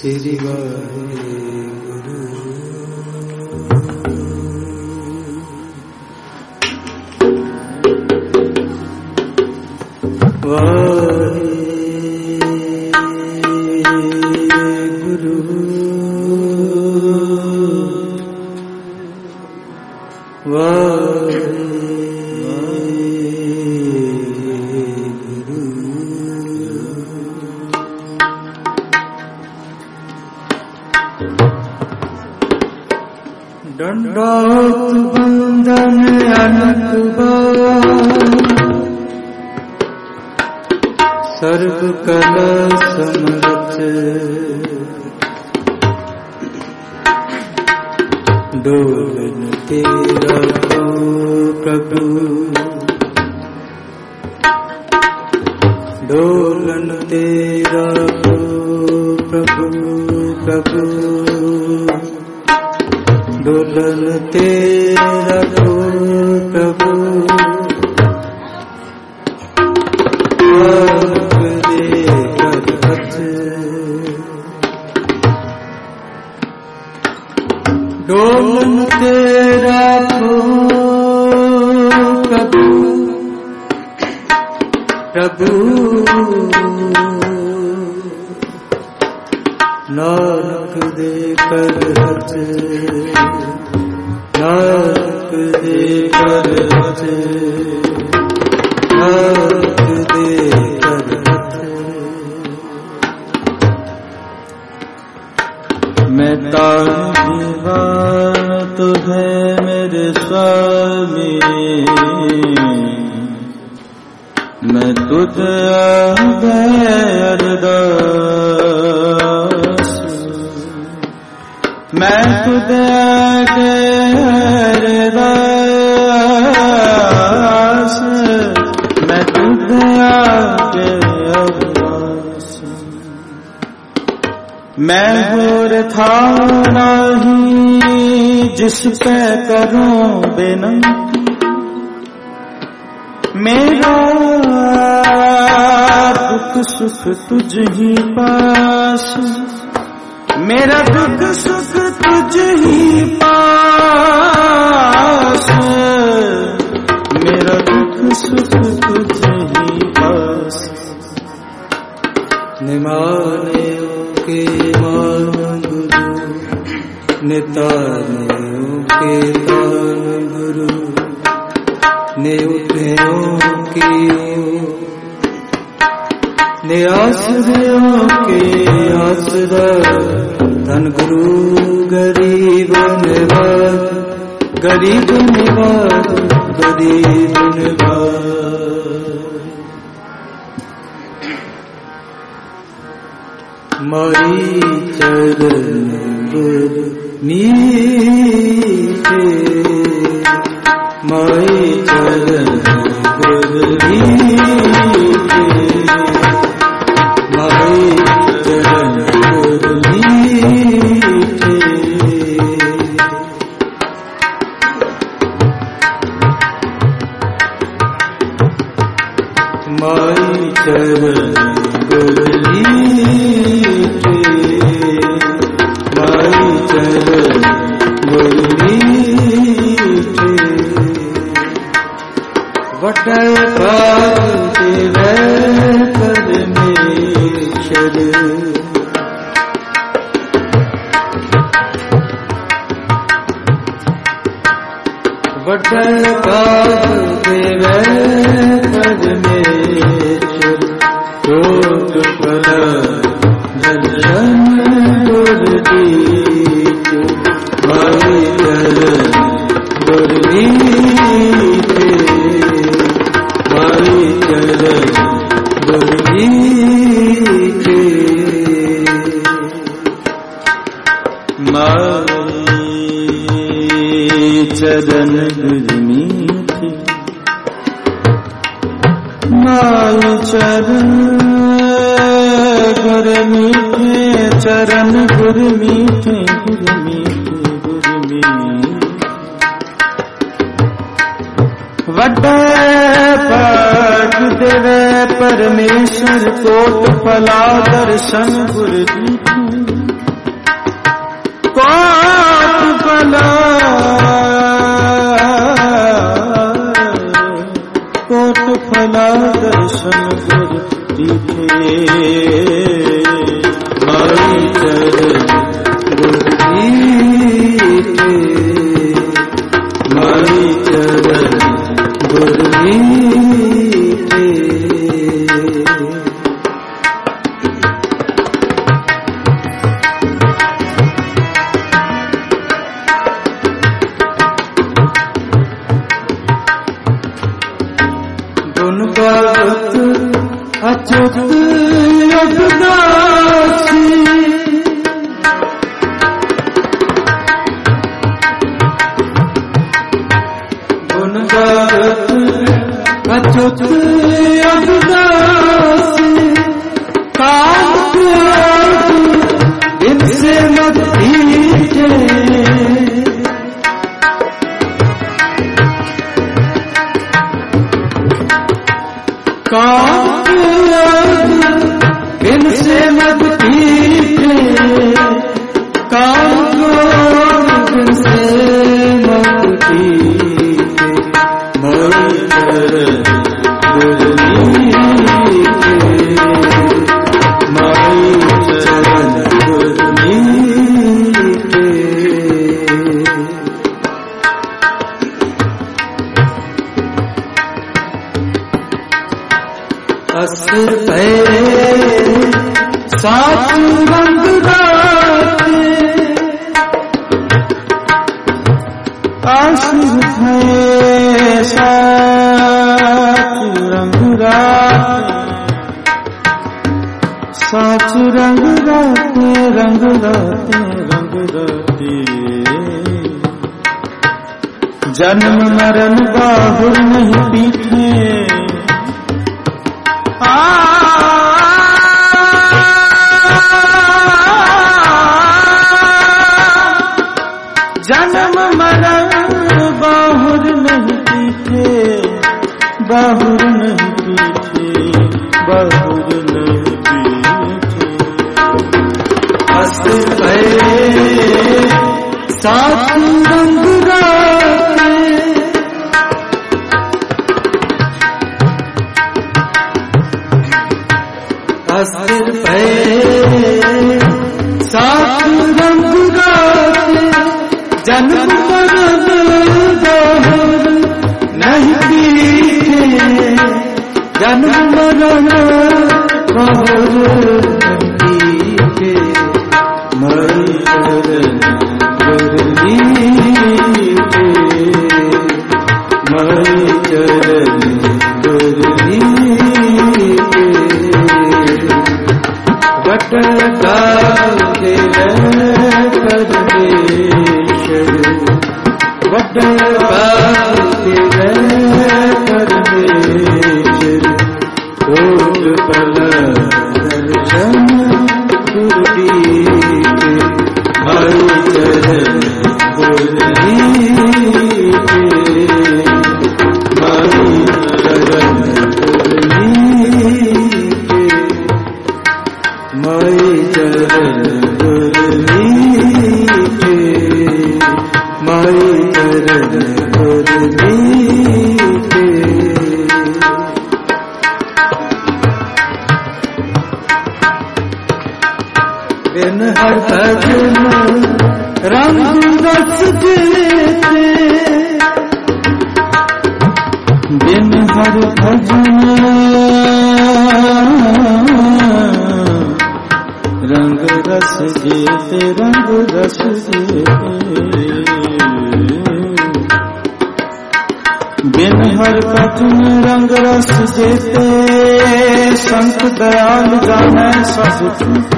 श्री वाहेगुरु। वाहेगुरु दंडौत बंदन सर्व कला समरथ डोलन तेरा को प्रभु डोलन तेरा को प्रभु प्रभु डोलन तेरा को प्रभु डोलन तेरा को प्रभु प्रभु नानक दे कर हथ नानक दे कर हथ नानक दे कर हथ। मैं तारीवान तो है मेरे स्वामी मैं तुझ अरदास मैं तुझ अरदास मैं तुझ अरदास मैं होर था नहीं जिस पे करूं बिनती मेरा दुख सुख तुझ ही पास मेरा दुख सुख तुझ ही पास मेरा दुख सुख तुझ ही पास। निमाने के मान गुरु निताने के तान गुरु ने उठेओ कियो ने आसरियों के आसरा धन गुरु गरीब निवाज गरीब निवाज गरीब निवाज। मारी चरण नीचे माई चरण नीचे माई चरण नीचे माई चरण नीचे माई चरण नीचे वटय पाद वे परमेश्वर वटय पाद वे परमेश्वर कोट फल दर्शन गुरदीप माई चरण गुरदीप माई चरण गुरदीप माई चरण गुरमीत माई चरण गुरमीठे चरण गुरमीठे गुरमीठे गुरमीठे वड्डे पाठ देवे परमेश्वर कोट फला दर्शन गुरदीप फला दर्शन गुर दिखे माई चरण गुर दिखे माई चरण गुर दिखे अच्युत अविनाशी गुण गावत अच्युत अविनाशी काम क्रोध इनसे मत भीगे काम इनसे मत पीछे काम इनसे मत पीछे माई चरण गुर दिखे माई चरण गुर दिखे असुर भय सात रंग गाते असुर भय सात रंग गाते सात रंग गाते रंग गाते रंग गाते जन्म मरण बाहुर नहीं पीछे जन्म मरण बाहुर नहीं पीछे बाहुर नहीं पीछे बाहुर नहीं पीछे असुर भय सात रंग गाते असुर भय सात रंग गाते जन्म मरण बाहुर नहीं पीछे जन्म मरण बाहुर नहीं पीछे माई चरण गुर दिखे माई चरण गुर दिखे बट गाते वट गाते परमेश्वर कोट पल दर्शन गुर दिखे माई चरण गुर दिखे माई चरण गुर दिखे माई चरण गुर दिखे माई चरण गुर दिखे बिन हर भजन रंग रस देते बिन हर भजन रंग रस जेते रंग रस जेते बिन हर भजन रंग रस जेते संत दयाल जाने सब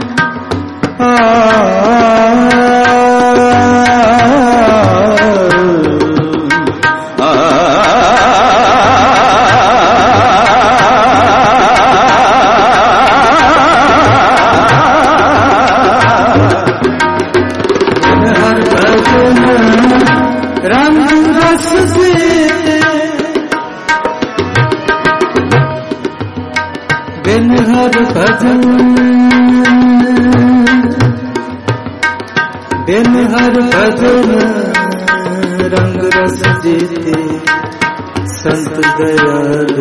बिन हर भजन बिन हर भजन रंग रस जीते संत दयाल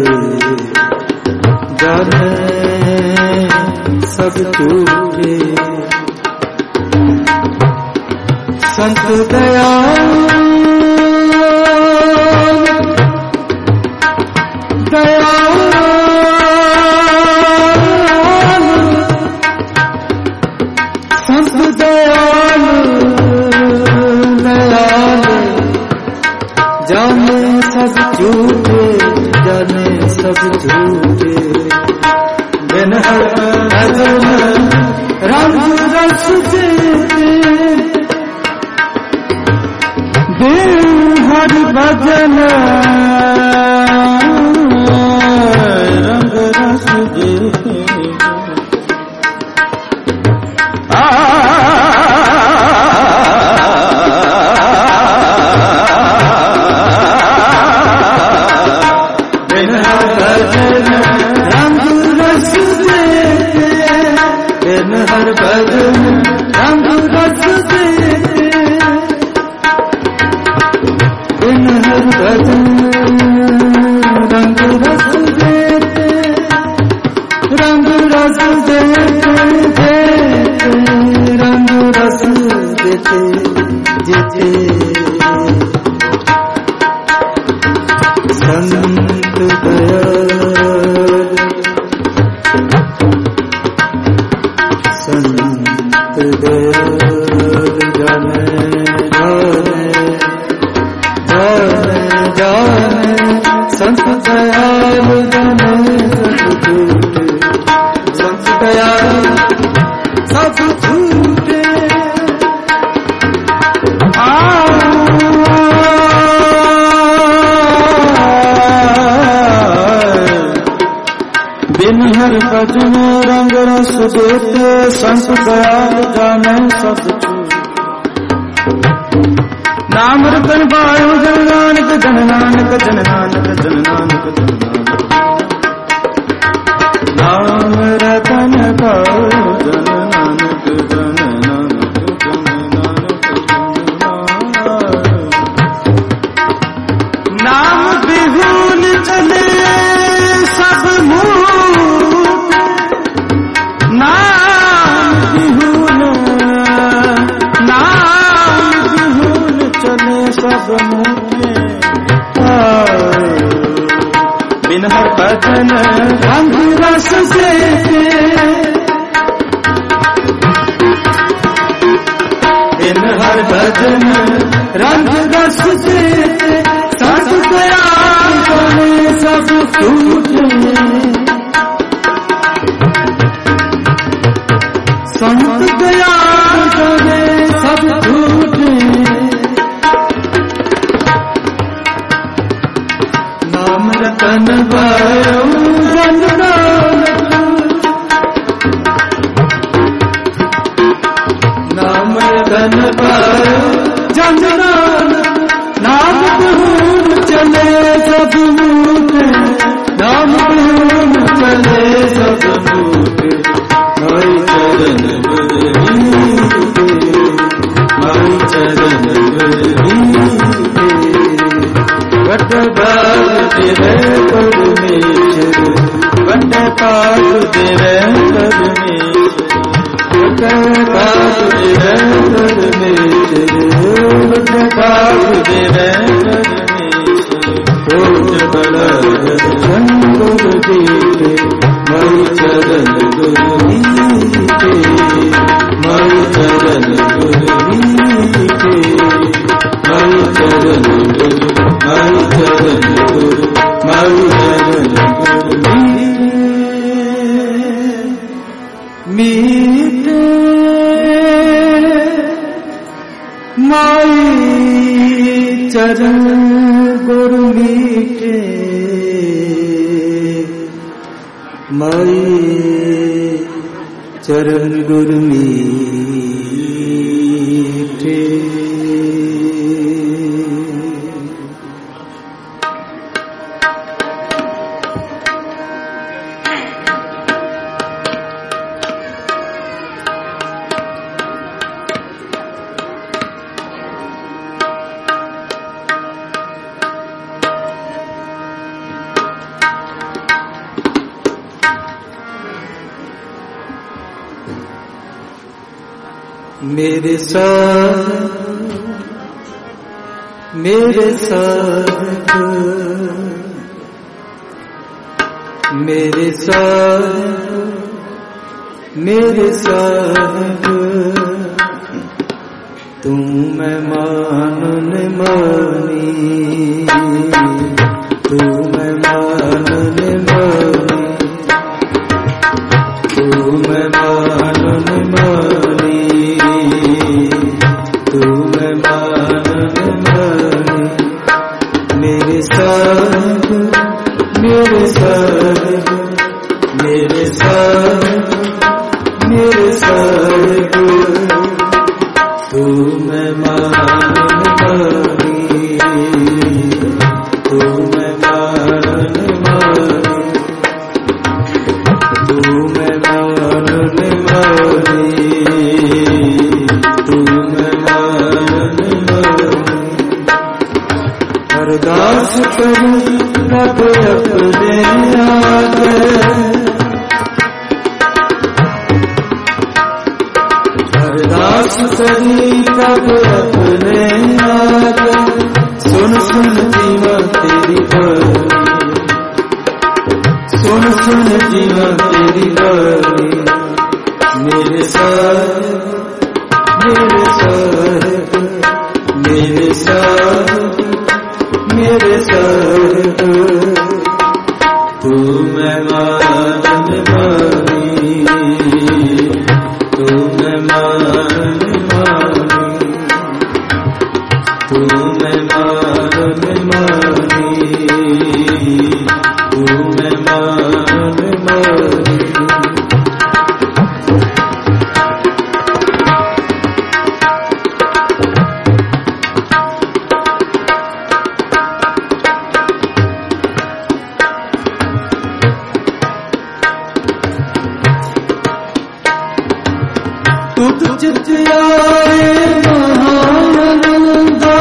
जाने सब झूठे संत दयाल संत दयाल जाने सब झूठे जाने सब झूठे बिन हर भजन रंग रस जीते बिन हर भजन रंग रस जीते हर भजन रंग रस देते बिन हर भजन रंग रस देते रंग रस देते रंग रस देते जीते संत दयाल संत दयाल जाने जाने जाने जाने संत दयाल जाने सब झूठे संत दयाल सब झूठे बिन हर भजन रंग रस देते संत दयाल जाने सब नाम रतन पायो जन नानक जन नानक जन नानक जन नानक जन नानक नाम रतन पायो जन नानक जन नानक जन नानक नाम बिहुल चले सब बिन हर भजन रंग रस देते बिन हर भजन रंग रस देते संत दयाल जाने सब झूठे संत दयाल जाने सब झूठे नाम रतन पायो जन नानक नाम रतन पायो जन नानक नाम बिहुन चले सब झूठे नाम बिहुन चले सब झूठे माई चरण माई चरण वट बाल तेरे परमेश्वर वट पाल तेरे परमेश्वर वट पाल तेरे परमेश्वर वट पाल तेरे परमेश्वर बल शंकर दीते मई चरण गुरुनीते मई चरण गुरुनीते मई चरण गुरु मई चरण गुरु मई चरण गुरु मीते माई चरण गुरु मीते माई चरण गुरु मीठे मेरे साथ मेरे साथ मेरे साथ मेरे साथ तू मैं मान मानी तू मैं मान मानी तू मैं मान मानी तू मैं मान मानी मेरे साथ मेरे साथ मेरे साथ मेरे साथ तू मैं मान मानी तू मैं मान मानी तू मैं मान मानी तू मैं मान मानी अरदास करूं रब अपने आगे अरदास करी रब अपने आगे सुन सुन जीवा तेरी बानी सुन सुन जीवा तेरी बानी मेरे साथ मेरे साथ मेरे साथ मेरे साथ तू मैं मान मानी तू मैं मान मानी तू मैं मान मानी तू मैं मान मानी तुझ आए महानंदा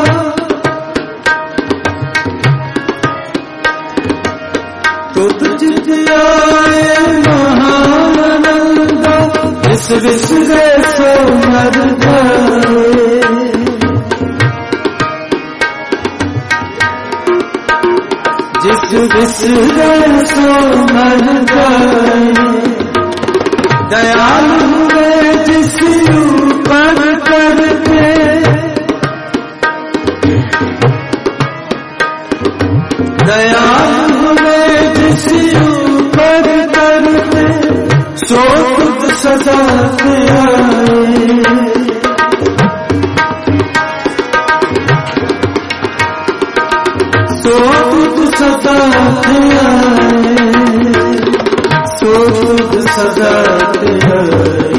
तुझ आए महानंदा इस विश्व सो मर जाए जिस विश्व सो मर जाए दयालु हुए जिस ऊपर करके दयालु हुए जिस ऊपर करके सो खुद सजा से आए सो खुद सजा से आए सो खुद सजा से आए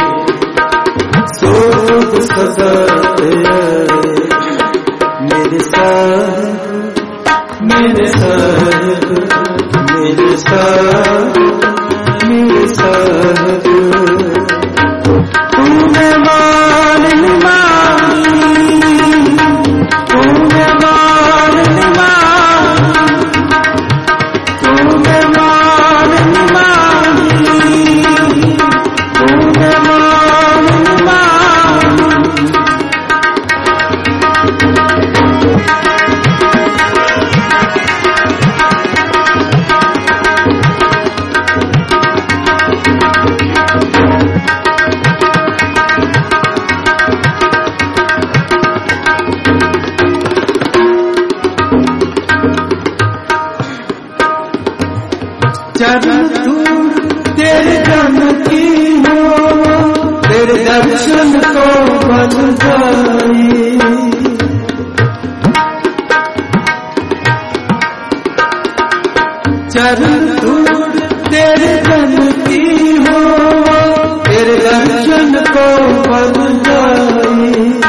सो खुद सजा से आए मेरे साथ मेरे साथ मेरे साथ मेरे साथ तूने मान मानी तूने मान मानी तूने मान मानी तूने मान मानी चरण धूल तेरे जन की हो तेरे दर्शन को बन जाई चरण धूल तेरे जन की हो तेरे दर्शन को बन जाई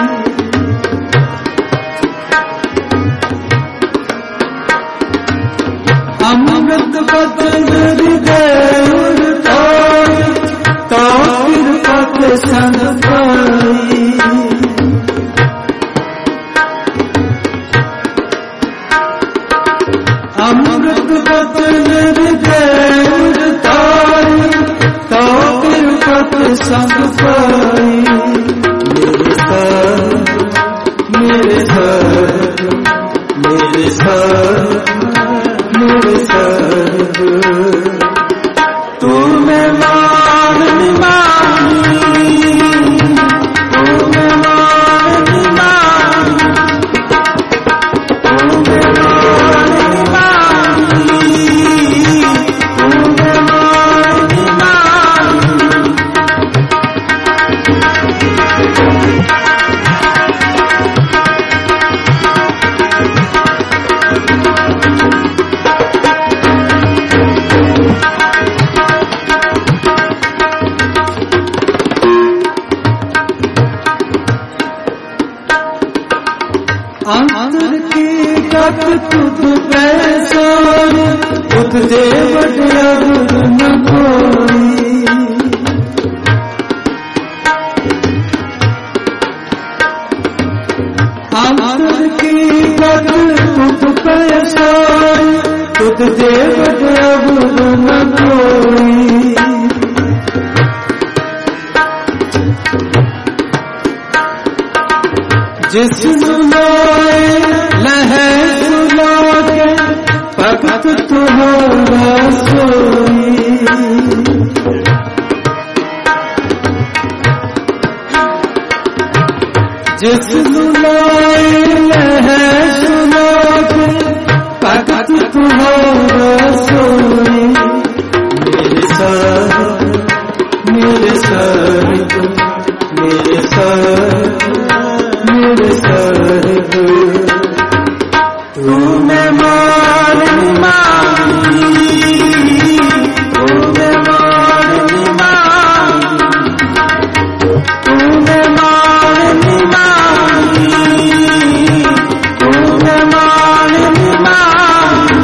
अमृत बदन हृदय तो कृपा के संग पाई अमृत बदन हृदय तो कृपा के संग पाई भगत तुझ पे सोई, तुझ दे बढ़िया गुरु न कोई। अंतर की गत तुझ पे सोई, तुझ दे बढ़िया गुरु न कोई। जिस सुनाए लहे सुना के भगत तुम्हारा सोई। जिस सुनाए लहे सुना के भगत तुम्हारा सोई। मेरे सर मेरे सर मेरे सर तूने मारनी मारी, तूने मारनी मारी, तूने मारनी मारी, तूने मारनी मारी।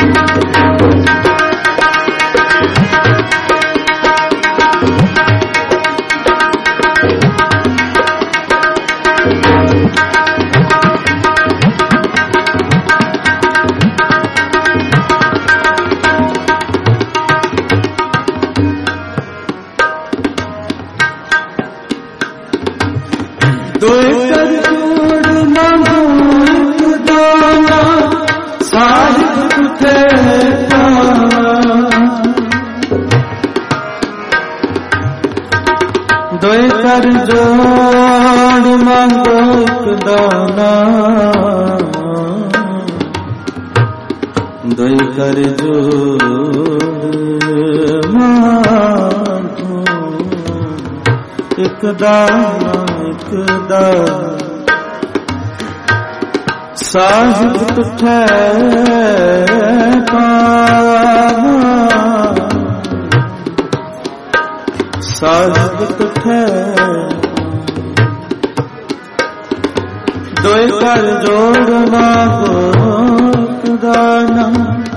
दो कर जोड़ मांगो एक दाना, साहिब तुझे पाना। दो कर जोड़ मांगो एक दाना, दो कर जोड़ मांगो एक दाना, साहिब तुझे पाना, साहिब तुझे। दो कर जोड़ मांगो दाना,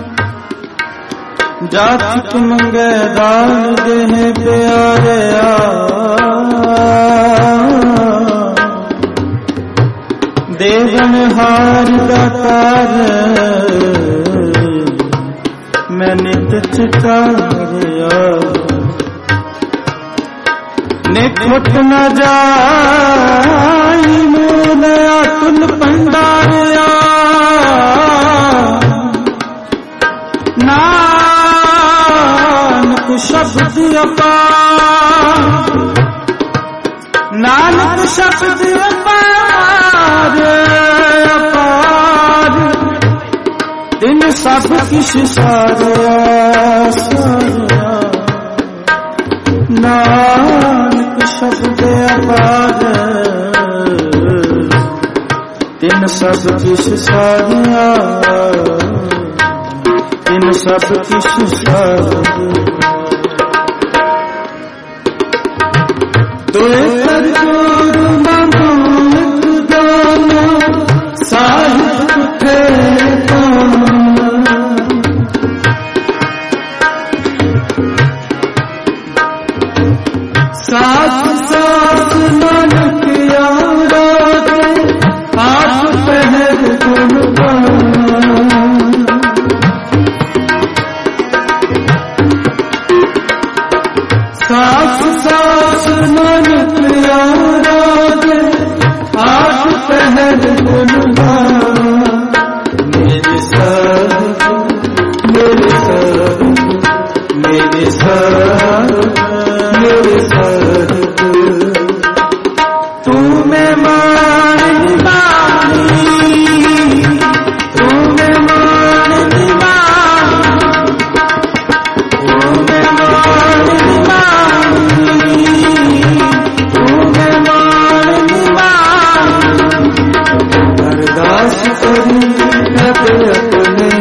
जातिक मंगे दान देह प्यारे देवन हार दातार, मैं नित चितारिया। निखुट न जाई मोले अतुल भंडारिया, नानक शब्द अपार, नानक शब्द अपार अपार। दिन सब किश सारिया सारिया, नानक शब्द अपार। दिन सब किश सारिया, दिन सब किश सारिया। दो कर जोड़ मांगो एक दाना, साहिब तुझे पाना। साथ साथ नानक यारा के, आठ पहर गुण गाना। साथ साथ नानक यारा के, आठ पहर गुण गाना। मेरे सर मेरे सर मेरे सर मेरे सर तूने मारनी मारी, तूने मारनी मारी, तूने मारनी मारी, तूने मारनी मारी। अरदास करी तब अपने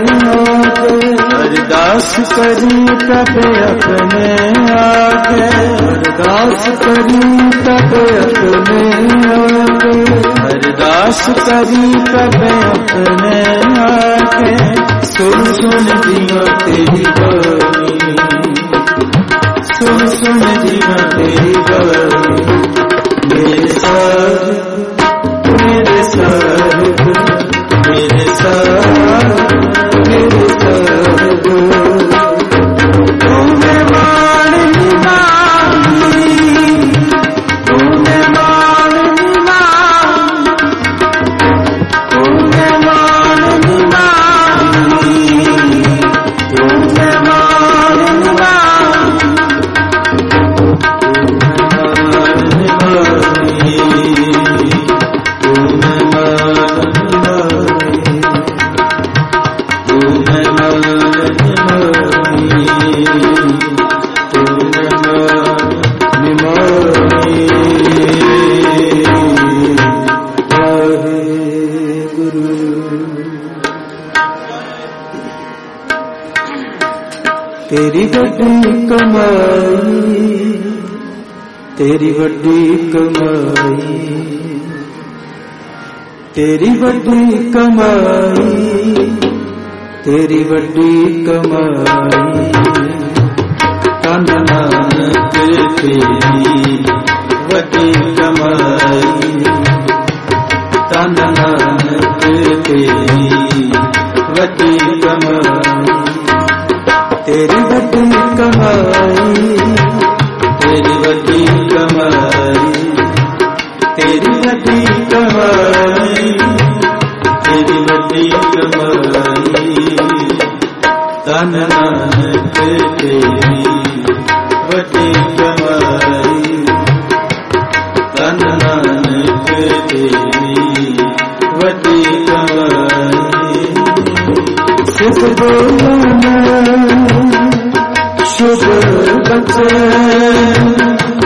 आगे, अरदास करी तब अपने आगे, अरदास अरदास करी तब अपने आके, अरदास करी तब अपने आके, सुन सुन जीवा तेरी बानी, सुन सुन जीवा तेरी बानी। मेरे साथ मेरे साथ मेरे साथ मेरे साथ तूने मान निभाई, तूने मान निभाई, तूने मान निभाई, तूने मान निभाई, तेरी वड्डी कमाई, तेरी वड्डी कमाई, तेरी वड्डी कमाई, तेरी वड्डी कमाई। धन नानक तेरी वड्डी कमाई, धन नानक तेरी वड्डी कमाई, तेरी वड्डी कमाई, तेरी वड्डी कमाई, तेरी वड्डी कमाई, तेरी वड्डी कमाई। धन नानक तेरी वड्डी कमाई, धन नानक तेरी वड्डी कमाई। सिद्ध बोलना शुभ बचन,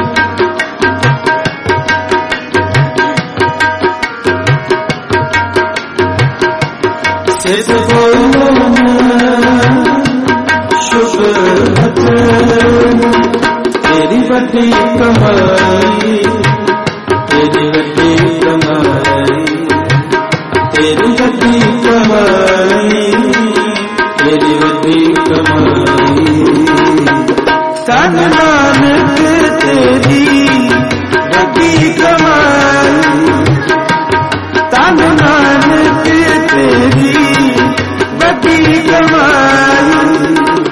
सिद्ध बोलना शुभ बचन। तेरी वड्डी कमाई, तेरी वड्डी कमाई, तेरी वड्डी कमाई, तेरी वड्डी कमाई। धन नानक तेरी वड्डी कमाई, धन नानक तेरी वड्डी कमाई।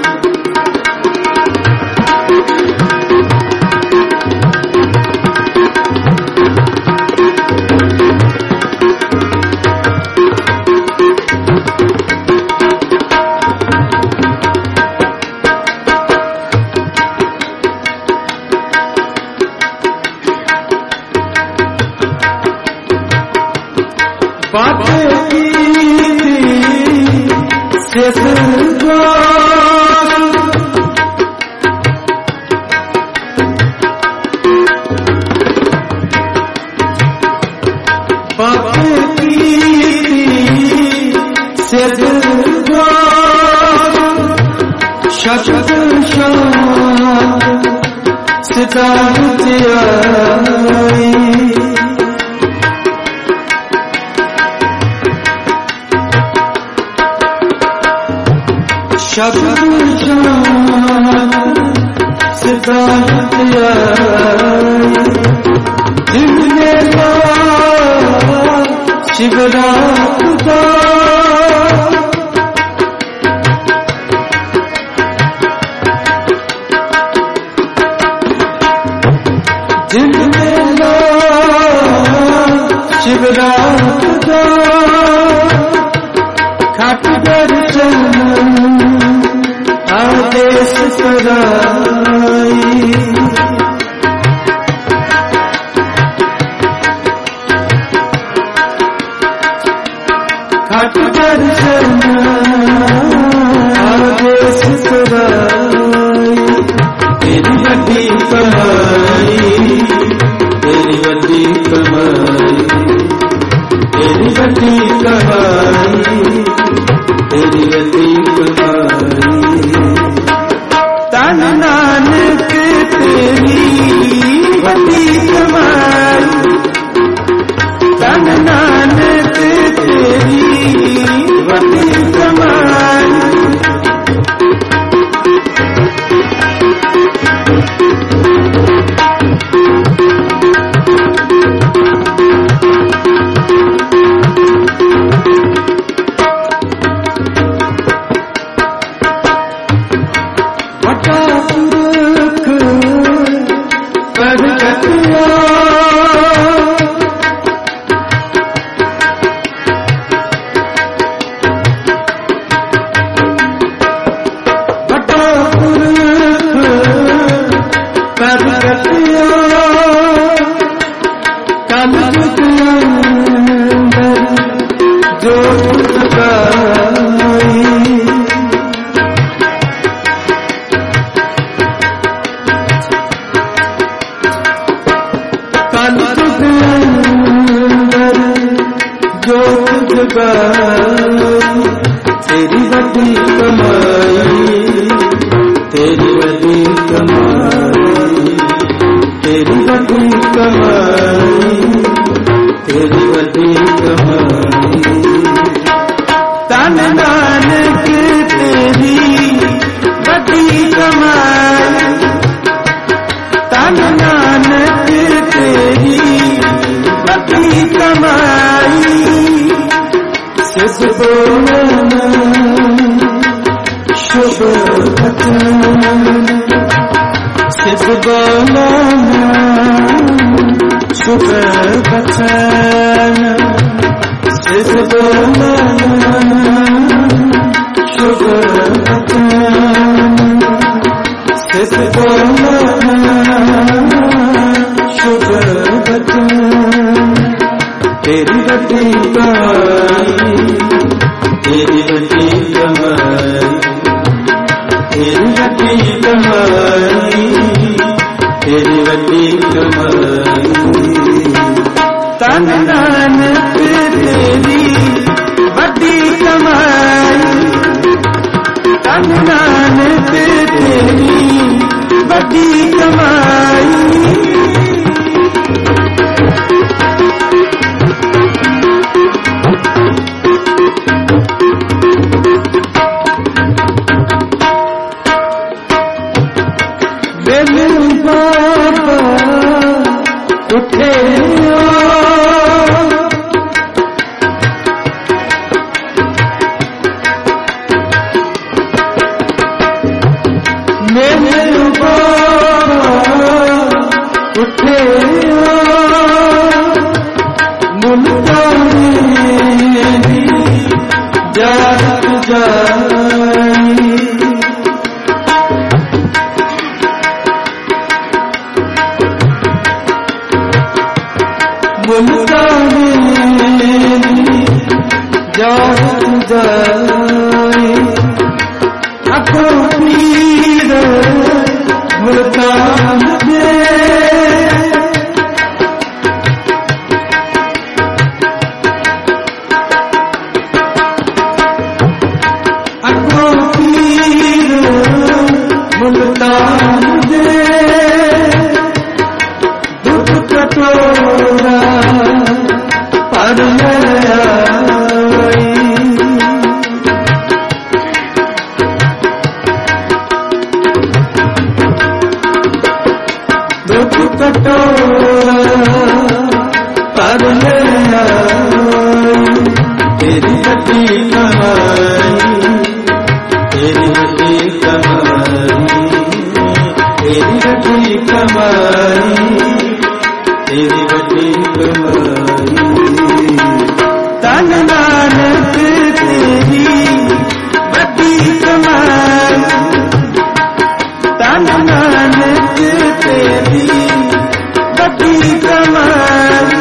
बातें की शेष बातें की शेष शब्द शांत सितार आई। शब्द सिद्धांत जिनने शिवरात का जिनने शिवरात का खट दर्शन आदेश कराई। खट दर्शन आदेश कराई। तेरी वड्डी कमाई, तेरी वड्डी कमाई, तेरी वड्डी कमाई, तेरी वड्डी कमाई। धन नानक तेरी लुगाई तेरी बड़ी कमाई तेरी बड़ी कमाई तेरी बड़ी कमाई तेरी बड़ी कमाई तन नानक तेरी बड़ी कमाई तन नानक तेरी बड़ी कमाई सिस बोलना शुभ वचन सिस बोलना शुभ वचन सिस बोलना शुभ वचन सिस बोलना शुभ वचन तेरी बड़ी कमाई तेरी बड़ी कमाई तेरी बड़ी कमाई तेरी बड़ी कमाई तन नानक तेरी बड़ी कमाई तन नानक तेरी बड़ी कमाई उठे मेरे उठे मुल्तानी जात जाई मुल्तानी जात जाई अको पीर मुल्तान दे अको पीर मुल्तान दे दुख कटोरा पर आई दुख कटोरा पर आई तेरी बड़ी कमाई तेरी बड़ी कमाई तेरी बड़ी कमाई तेरी बड़ी कमाई तन नानक तेरी बड़ी कमाई तन नानक तेरी बड़ी कमाई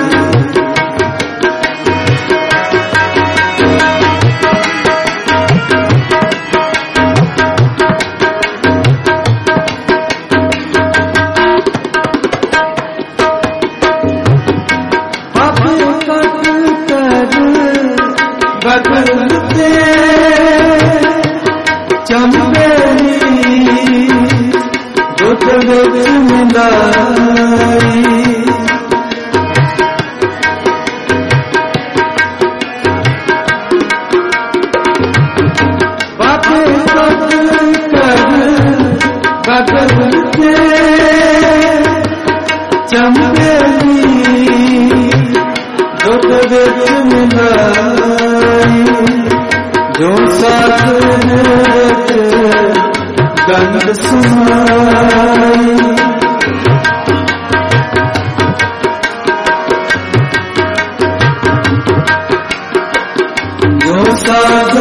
बदलते चंबेली दुख मिलाई बातें बदलते चंबेली दुख मिलाई जो साथ गंध सुनाई जो साथ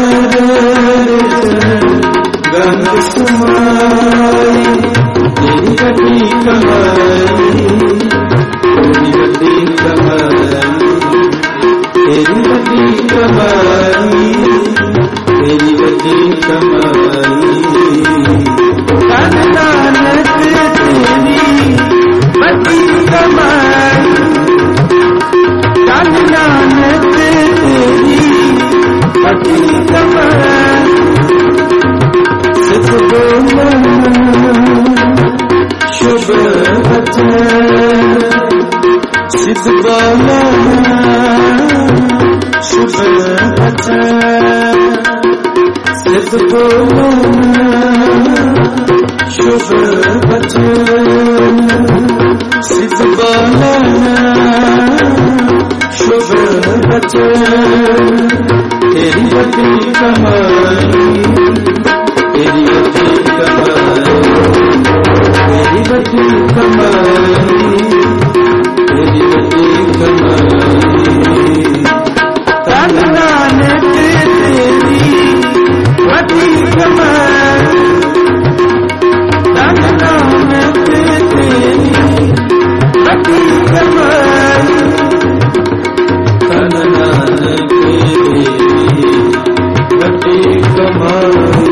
गंध सुनाई तेरी बड़ी कमाई तेरी बड़ी कमाई तेरी बड़ी कमाई तेरी बड़ी कमाई तन नानक तेरी बड़ी कमाई तन नानक तेरी बचन सिद्ध बोलो शुभ बचन सिद्ध बोलो शुभ बचन सिद्ध बोलो शुभ बचन तेरी अति कमाई तेरी अति कमाई तेरी अति कमाई तेरी अति कमाई तन नानक तेरी अति कमाई तन नानक तेरी अति कमाई तन नानक तेरी अति कमाई।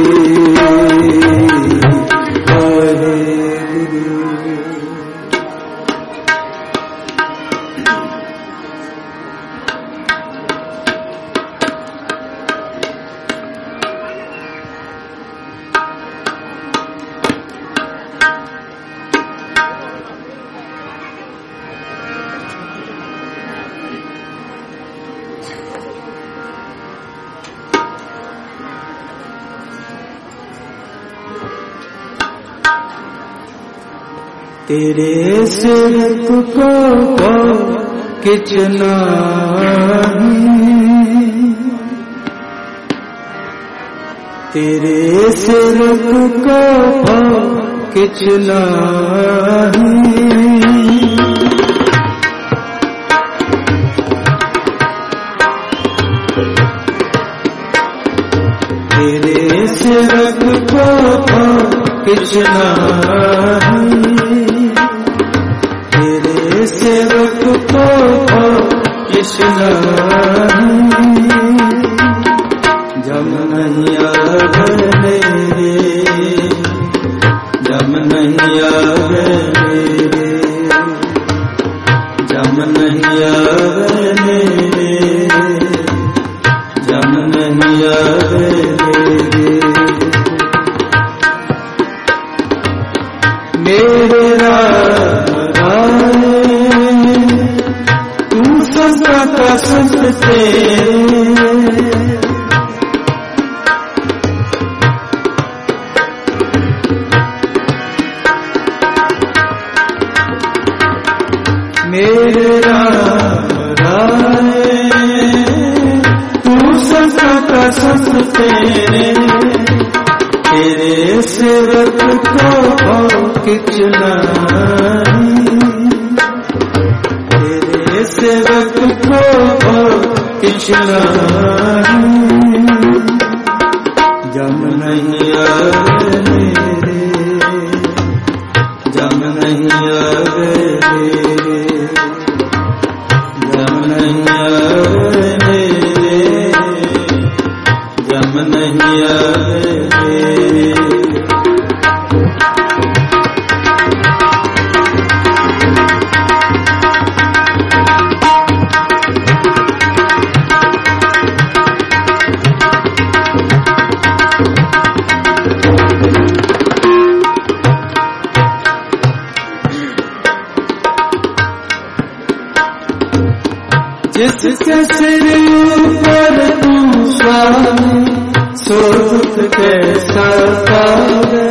तेरे सिरक को किच नहीं तेरे सिरक को किच नहीं तेरे सिरक को किच नहीं सेवक को कृष्ण जम नहीं आवे मेरे जम नहीं आवे मेरे जम नहीं आवे मेरे जम नहीं आवे मेरे संत मेरे राय तू संत संत तेरे सेवक को किच नहीं सेवक को कृष्ण जम नहीं आवे मेरे जम नहीं आवे मेरे जम नहीं आवे मेरे जम नहीं आवे मेरे जिसके सिर पर तू स्वामी सो दुख कैसा पावे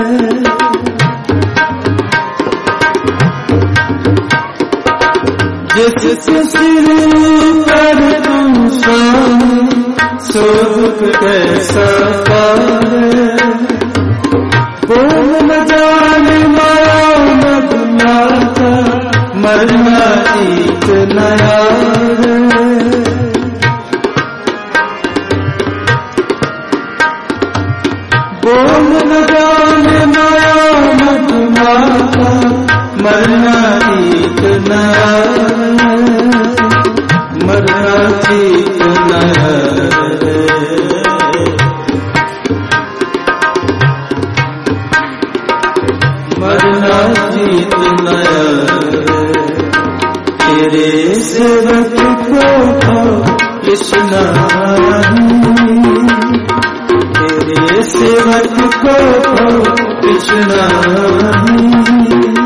जिसके सिर पर तू स्वामी सो दुख कैसा पावे बोल न जाने माया मत मरना एक नया बोल न जाने माया मत माता मरना एक नया मरना एक नया मरना एक नया तेरे सेवक को कृष्ण तेरे सेवक को कृष्ण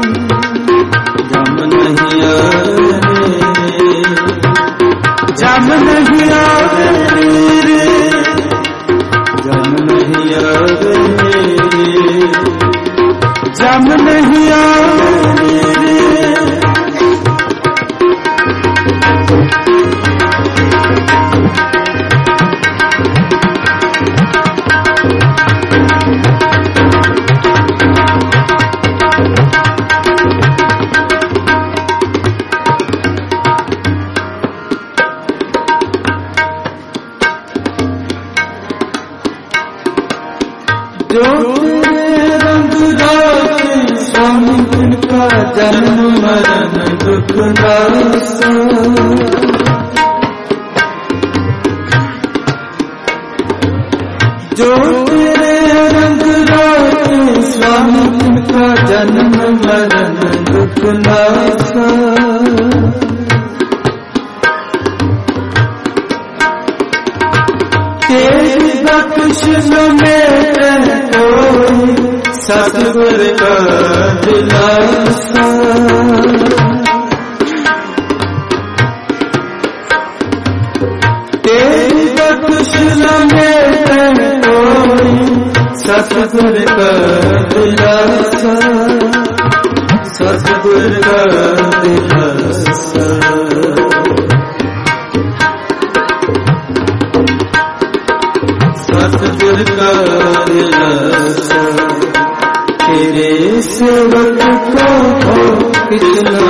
नहीं आवे जो तेरे रंग राखे स्वामी तिनका जन्म मरण दुख नासा जो तेरे रंग राखे स्वामी तिनका जन्म मरण दुख नासा तेरी बख्श में कोई सतगुर का दिलासा तेरी बख्श में कोई सतगुर का दिलासा सतगुर का दिलासा सतगुर का दिलासा तेरे सेवक को कितना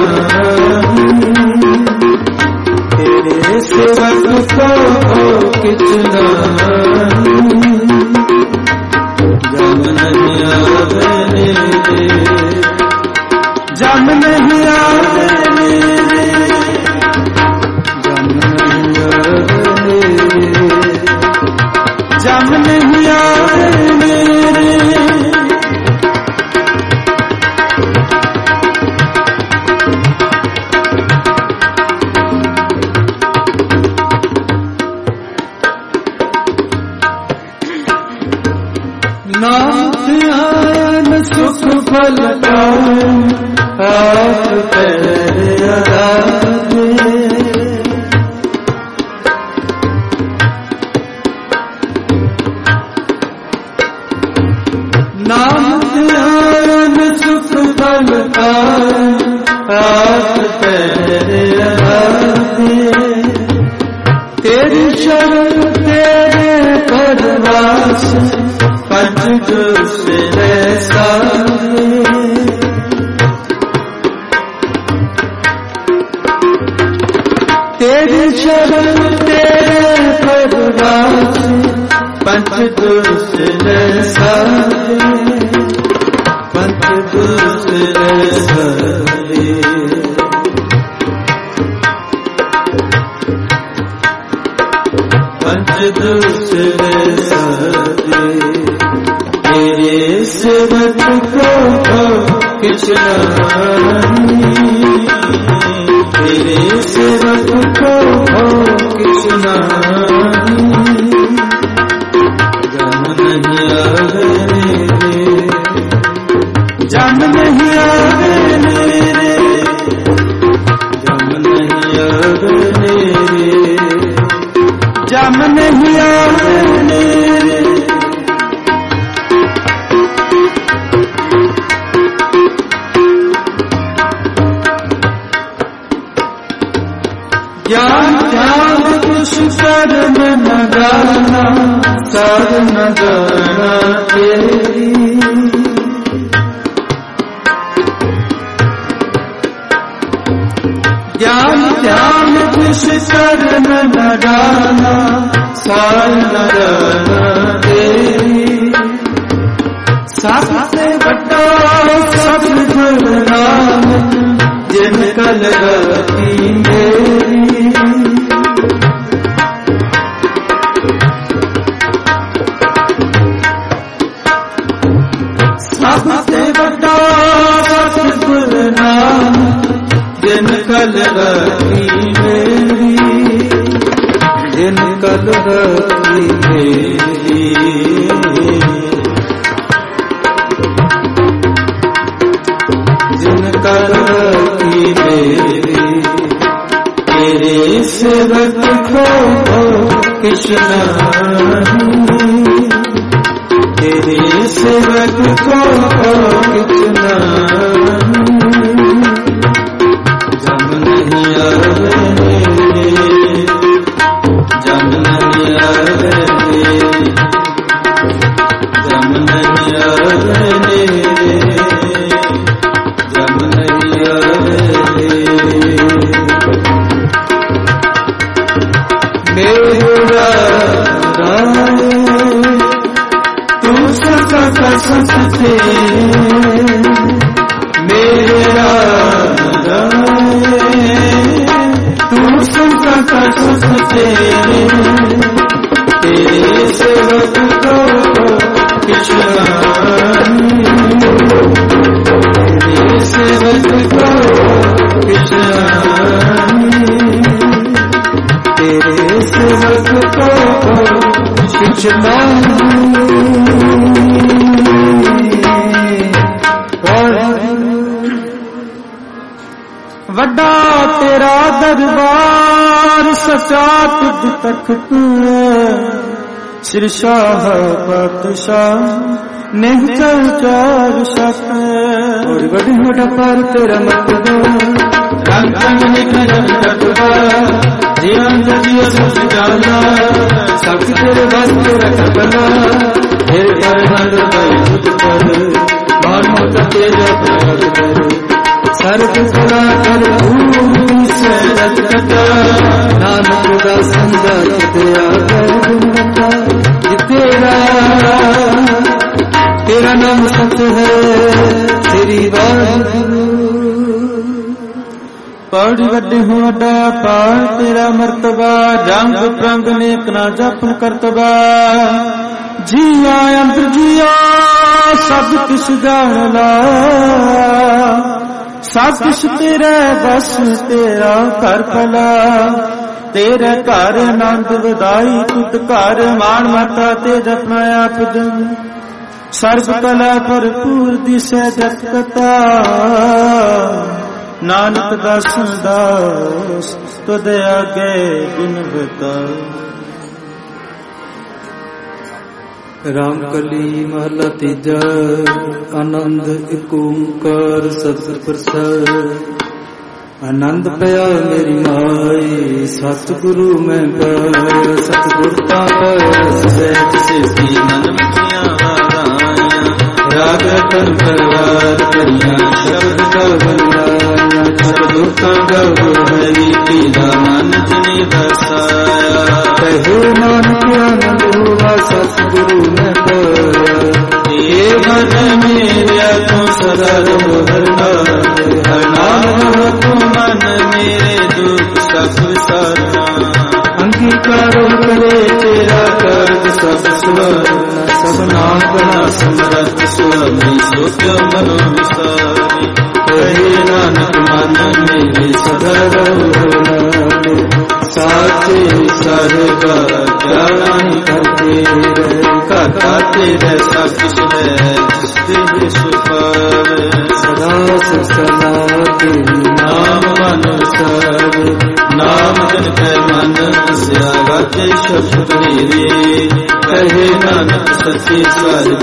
तेरे सेवक को कितना जम नहीं आवे जम नहीं आवे जम नहीं आवे नाम ध्यान सुख फल पाए आप पैर आराधे नाम ध्यान सुख फल पाए आप पैर आराधे तेरी शरण तेरे परवास पंच दूसरे सारे तेरी शरण तेरे परवास पंच दूसरे सारे पंच दूसरे सारे पंच दूसरे सारे तेरे सेवक को कितना तेरे सेवक को कितना जम नहीं आवे जम नहीं आवे जम नहीं आवे जम नहीं आवे ज्ञान ध्यान कुछ कर्म न गाना सार न गाना तेरी ज्ञान ध्यान कुछ कर्म न गाना सार न गाना तेरी सबसे बड़ा सतगुर नाम जिन कल गति मेरी सबसे बड़ा सतगुर नाम जिन कल गति मेरी जिन कल गति मेरी जिन कल गति मेरी तेरे सेवक को कृष्ण तेरे सेवक को कितना जम नहीं आवे, जम नहीं आवे, जम नहीं आवे, जम नहीं आवे। मेरा राय तू सका सस्ते, मेरा राय तू सका सस्ते, तेरे सेवक को पिछड़ा, तेरे सेवक को पिछड़ा, तेरे सेवक को पिछड़ा। वड्डा तेरा दरबार सचा तुझ तख्त, सिरशाह पातशाह निहचल चार शक। और बड़ी वड्डा पर तेरा मतबा, रंग रंग निकल कटवा, जीवन जियो सब जाना, सब तेरे बस तेरा कबला। तेरे पर बंद भाई खुद पर, मानो तो तेरा प्यार कर, सर्व कला कर भूमि से रचता। नानक का संगा तेरा कर गुणता, तेरा तेरा नाम सत्य है तेरी बात। पौड़ी वड्डी हूँ वड्डा पार तेरा मर्तबा, रंग प्रंग नेक ना जपन करतबा। जिया अंतर जिया सब किस जान ला, सब किश तेरा बस तेरा कर भला। तेरे घर आनंद वधाई तुद घर, मान माता ते जपना आप जन। सर्व कला भरपूर दिशे जत कथा, नानक दासन दास तुद आगे गुण बता। रामकली महला तीजा, आनंद एक ओंकार सत प्रसाद। आनंद पया मेरी माई सतगुरु मैं पाया, सतगुर ता सहज सिद्धि मन मुखिया वाराया। राग तन परवार करिया शब्द का बंदाया, सतगुर ता गव हरि पीला मन जिने बसाया। कहो नानक आनंद हुआ सतगुरु मैं पाया, ये मन मेरा तो सदा रहो हर नाम। हर नाम तो मन मेरे दुख सब सारना, अंगीकारो करे तेरा कर्ज सब सुवर्ण। सब नाम बना समरथ स्वामी सोचो मनो विसारी। कहे नानक मन मेरे सदा रहो नामे, साचे सरगा क्या करते रहे। कथा तेरे सब कुछ है जिसते सुपावे, सदा सदा तेरी नाम मन सारे। नाम जन के मन बसिया गाते शब्द मेरे, कहे नानक सच्ची स्वर्ग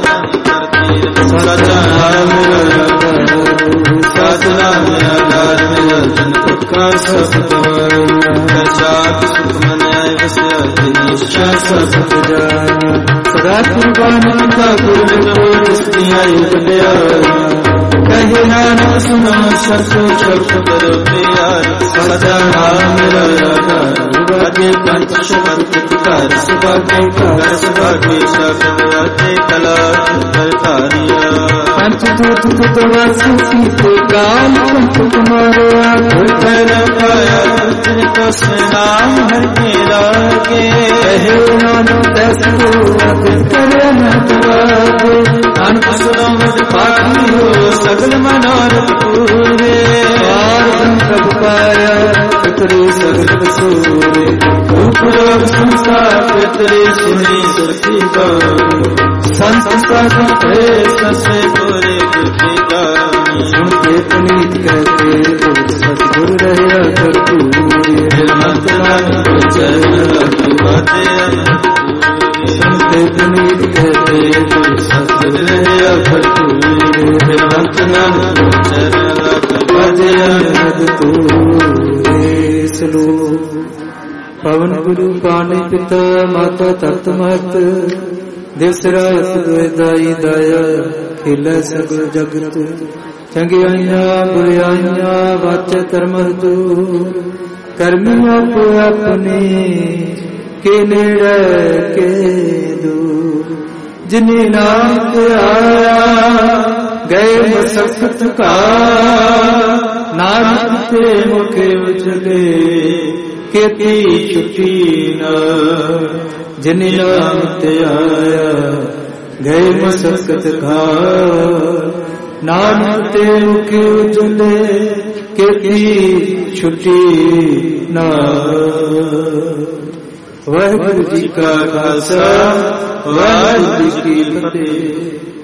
सचा नाम मेरा, सचा नाम मेरा लाल मेरा जन का सब सात सुख मन आए बसिया तेरी इच्छा सब जाना। सदा कुर्बान का गुरु को जिसकी आयु बलिया, कहे नानक सुनो शब्दो शब्द करो प्यार। सदा नाम मेरा राधा बाजे पंच शब्द पुकार, सुभागे कार सुभागे शब्द राधे कला करतारिया। पंचभूत कुतवासी सीते काल पंच तुम्हारे आखिर पाया, तुझको से नाम हर के लागे। कहे नानक ऐसे करे न तवागे, नानक सुनो मत पाखी हो सगल मनोरथ पूरे। और संकट पाया पितरे सगल सूरे, उपरोग संसार पितरे सुनी सुरती गौरी। संत संत ससे पूरे गुरु गानी, सुनते पुनीत कहते सतगुरु रहे कर्पूरी। मत नाम चरण बातें ਸੁਣਤੇ ਪੁਨੀਤ ਕਹਤੇ ਗੁਰ ਸਤਿਗੁਰ ਰਹਿਆ ਭਰਪੂਰ ਬਿਨਵੰਤ ਨਾਨਕ ਚਰਨ ਭਜਿ ਅਨਹਦ ਤੂਰੇ। ਸਲੋਕ ਪਵਨ ਗੁਰੂ ਪਾਣੀ ਪਿਤਾ ਮਾਤਾ ਤਤ ਮਹਤ ਦਿਸ ਰਾਤ ਦੁਇ ਦਾਈ ਦਾਇਆ ਖੇਲੇ ਸਗਲ ਜਗਤ ਚੰਗਿਆਈਆਂ ਬੁਰਾਈਆਂ ਵਾਚੈ ਕਰਮ ਦੂਰ ਕਰਮੀ ਆਪੋ ਆਪਣੇ ਕੇ ਨੇੜੇ ਕੇ ਦੂਰ ਜਿਨੇ ਨਾਮ ਧਿਆਇਆ ਗਏ ਮਸਕਤ ਕਾ ਨਾਨਕ ਤੇ ਮੁਖ ਉਜਲੇ ਕੀਤੀ ਛੁੱਟੀ ਨਾ ਜਿਨੇ ਨਾਮ ਧਿਆਇਆ ਗਏ ਮਸਕਤ ਕਾ ਨਾਨਕ ਤੇ ਮੁਖ ਉਜਲੇ ਕੀਤੀ ਛੁੱਟੀ ਨਾ। ਵਾਹਿਗੁਰੂ ਜੀ ਕਾ ਖਾਲਸਾ ਵਾਹਿਗੁਰੂ ਜੀ ਕੀ ਫਤਿਹ।